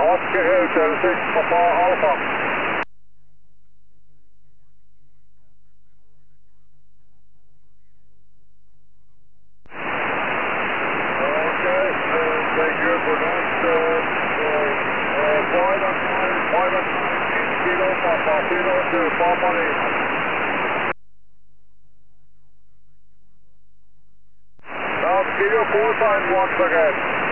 Oscar Hotel 6 Papa Alpha. Okay, thank you for that. 5 Kilo Papa, Kilo 2 Papa Lima. Now give your call sign once again.